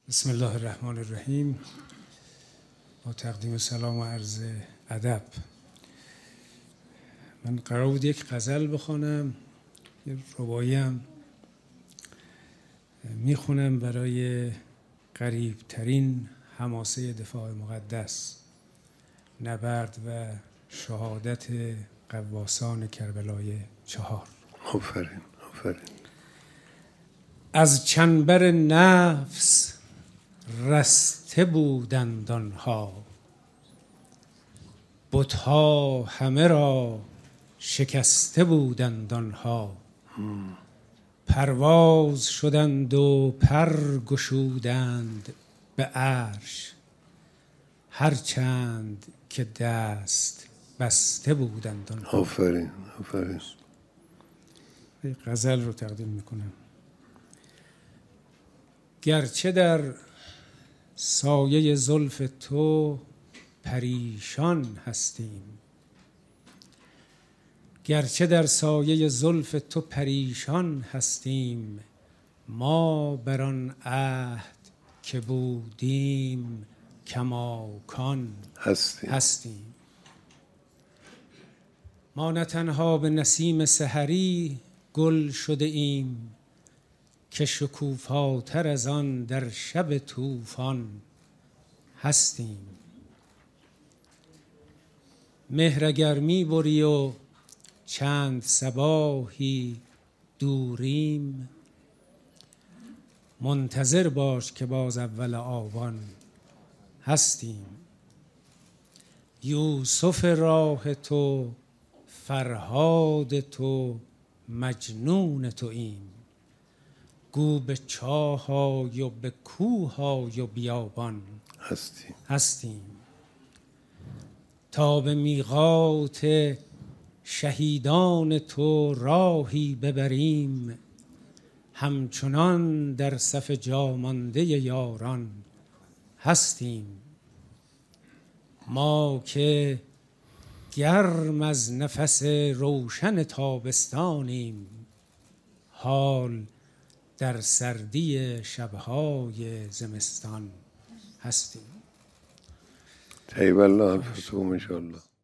بسم الله الرحمن الرحیم. با تقدیم سلام و عرض ادب، من قرار بود یک غزل بخوانم، یه رباعی هم میخونم برای قریبترین حماسه دفاع مقدس، نبرد و شهادت غواصان کربلای 4. آفرین آفرین. از چنبر نفس رسته بودند آنها، بت‌ها همه را شکسته بودند آنها. پرواز شدند و پر گشودند به عرش، هرچند که دست بسته بودند آنها. آفرین آفرین. غزل رو تقدیم میکنم. گرچه در سایه زلف تو پریشان هستیم، گرچه در سایه زلف تو پریشان هستیم، ما بر آن عهد که بودیم کماکان هستیم. ما نه تنها به نسیم سحری گل شده ایم، که شکوفاتر از آن در شب طوفان هستیم. مهر اگر می بری و چند صباحی دوریم، منتظر باش که باز اول آبان هستیم. یوسف راه تو، فرهاد تو، مجنون تو ایم. گو به چاه آی و به کوه آی و بیابان هستیم. تا به میقات شهیدان تو راهی ببریم، همچنان در صف جامانده یاران هستیم. ما که گرم از نفس روشن تابستانیم، حال در سردی شبهای زمستان هستیم. طیب الله الفتوم ان شاء الله.